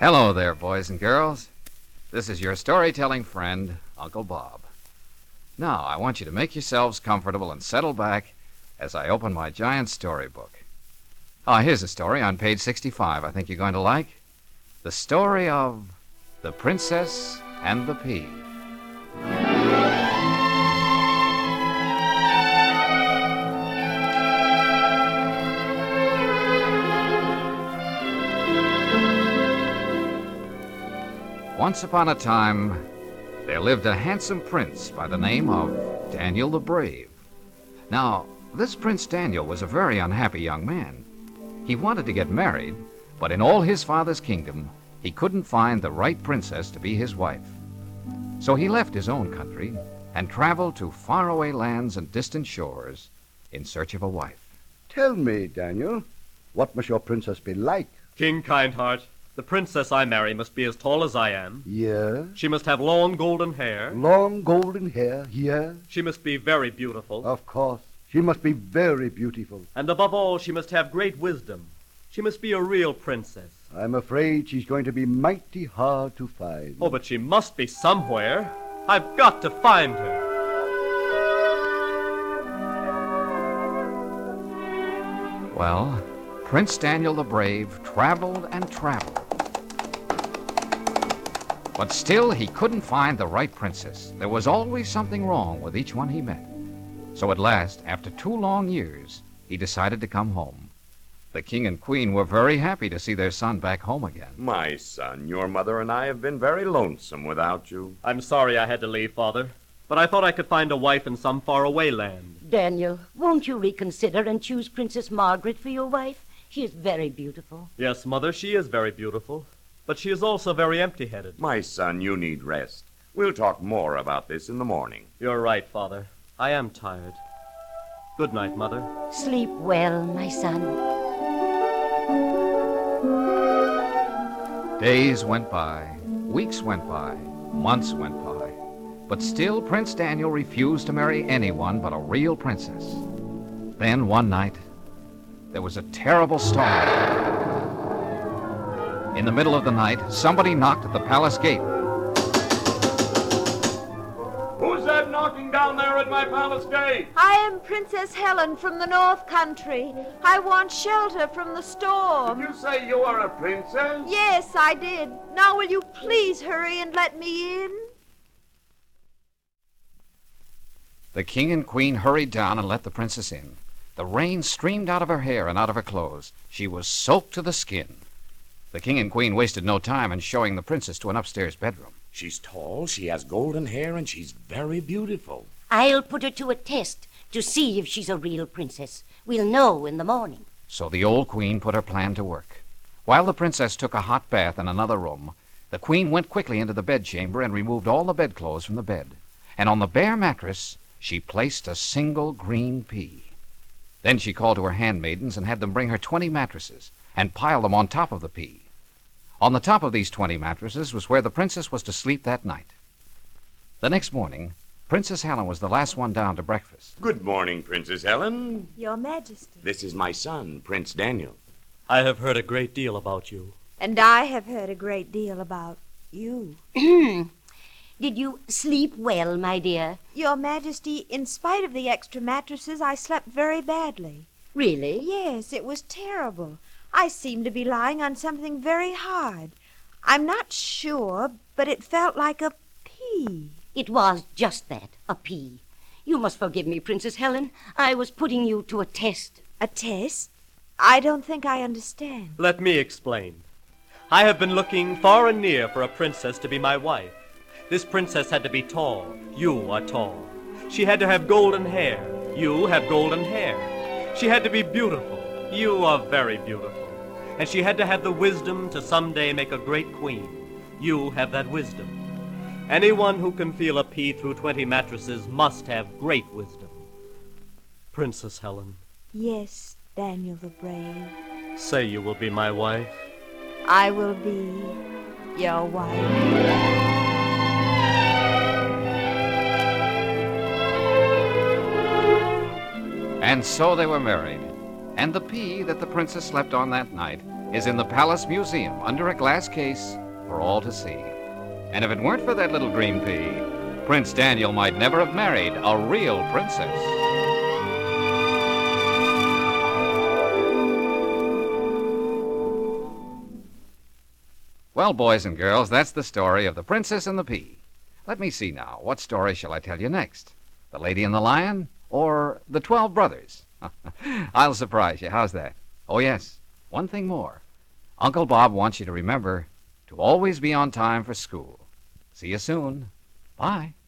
Hello there, boys and girls. This is your storytelling friend, Uncle Bob. Now, I want you to make yourselves comfortable and settle back as I open my giant storybook. Here's a story on page 65 I think you're going to like. The story of The Princess and the Pea. Once upon a time, there lived a handsome prince by the name of Daniel the Brave. Now, this Prince Daniel was a very unhappy young man. He wanted to get married, but in all his father's kingdom, he couldn't find the right princess to be his wife. So he left his own country and traveled to faraway lands and distant shores in search of a wife. Tell me, Daniel, what must your princess be like? King Kindheart, the princess I marry must be as tall as I am. Yeah? She must have long golden hair. Long golden hair, yeah? She must be very beautiful. Of course. She must be very beautiful. And above all, she must have great wisdom. She must be a real princess. I'm afraid she's going to be mighty hard to find. Oh, but she must be somewhere. I've got to find her. Well, Prince Daniel the Brave traveled and traveled. But still, he couldn't find the right princess. There was always something wrong with each one he met. So at last, after 2 long years, he decided to come home. The king and queen were very happy to see their son back home again. My son, your mother and I have been very lonesome without you. I'm sorry I had to leave, Father, but I thought I could find a wife in some faraway land. Daniel, won't you reconsider and choose Princess Margaret for your wife? She is very beautiful. Yes, Mother, she is very beautiful, but she is also very empty-headed. My son, you need rest. We'll talk more about this in the morning. You're right, Father. I am tired. Good night, Mother. Sleep well, my son. Days went by, weeks went by, months went by, but still Prince Daniel refused to marry anyone but a real princess. Then one night, there was a terrible storm. In the middle of the night, somebody knocked at the palace gate. Who's that knocking down there at my palace gate? I am Princess Helen from the North Country. I want shelter from the storm. Did you say you are a princess? Yes, I did. Now will you please hurry and let me in? The king and queen hurried down and let the princess in. The rain streamed out of her hair and out of her clothes. She was soaked to the skin. The king and queen wasted no time in showing the princess to an upstairs bedroom. She's tall, she has golden hair, and she's very beautiful. I'll put her to a test to see if she's a real princess. We'll know in the morning. So the old queen put her plan to work. While the princess took a hot bath in another room, the queen went quickly into the bedchamber and removed all the bedclothes from the bed. And on the bare mattress, she placed a single green pea. Then she called to her handmaidens and had them bring her 20 mattresses and pile them on top of the pea. On the top of these 20 mattresses was where the princess was to sleep that night. The next morning, Princess Helen was the last one down to breakfast. Good morning, Princess Helen. Your Majesty. This is my son, Prince Daniel. I have heard a great deal about you. And I have heard a great deal about you. Did you sleep well, my dear? Your Majesty, in spite of the extra mattresses, I slept very badly. Really? Yes, it was terrible. I seemed to be lying on something very hard. I'm not sure, but it felt like a pea. It was just that, a pea. You must forgive me, Princess Helen. I was putting you to a test. A test? I don't think I understand. Let me explain. I have been looking far and near for a princess to be my wife. This princess had to be tall. You are tall. She had to have golden hair. You have golden hair. She had to be beautiful. You are very beautiful. And she had to have the wisdom to someday make a great queen. You have that wisdom. Anyone who can feel a pea through 20 mattresses must have great wisdom. Princess Helen. Yes, Daniel the Brave. Say you will be my wife. I will be your wife. And so they were married. And the pea that the princess slept on that night is in the Palace Museum under a glass case for all to see. And if it weren't for that little green pea, Prince Daniel might never have married a real princess. Well, boys and girls, that's the story of The Princess and the Pea. Let me see now. What story shall I tell you next? The Lady and the Lion or The 12 Brothers? I'll surprise you. How's that? Oh, yes. One thing more. Uncle Bob wants you to remember to always be on time for school. See you soon. Bye.